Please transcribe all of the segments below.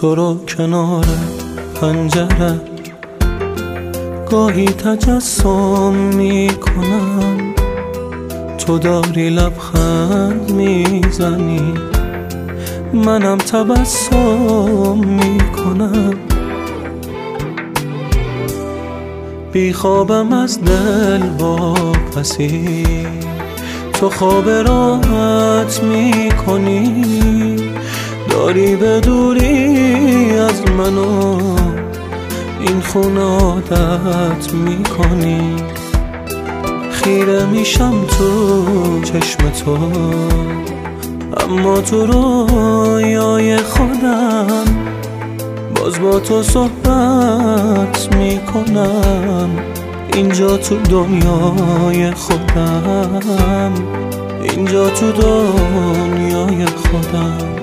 تو رو کنار پنجره گاهی تجسم میکنم، تو داری لبخند میزنی منم تبسم میکنم. بی خوابم از دل واپسی، تو خواب راحت میکنی، داری به دوری از منو این خونه عادت میکنی. خیره میشم تو چشم تو، اما تو رویای خودم باز با تو صحبت میکنم. اینجا تو دنیای خودم، اینجا تو دنیای خودم.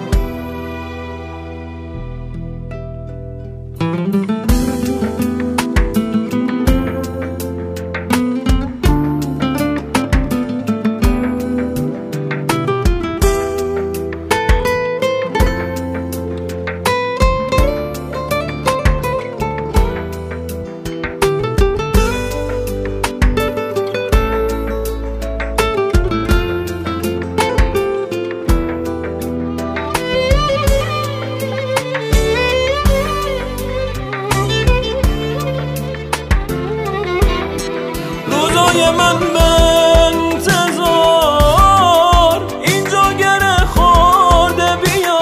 من به انتظار اینجا گره خورده، بیا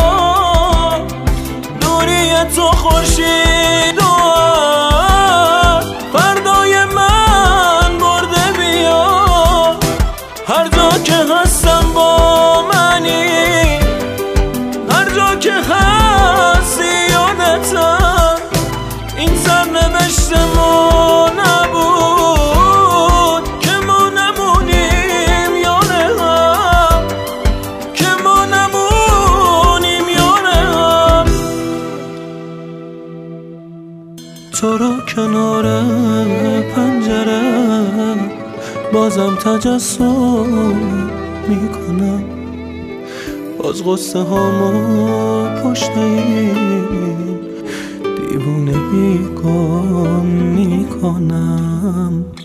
دوری تو خورشید و فردای من برده. بیا هر جا که هستم با منی، هر جا که هستی یادتم. این سرنوشت ما نبود که ما نمونیم یار هم، که ما نمونیم یار هم. تو رو کنار پنجره بازم تجسم میکنم، باز غصه هامو پشت این دیوونگی گم میکنم.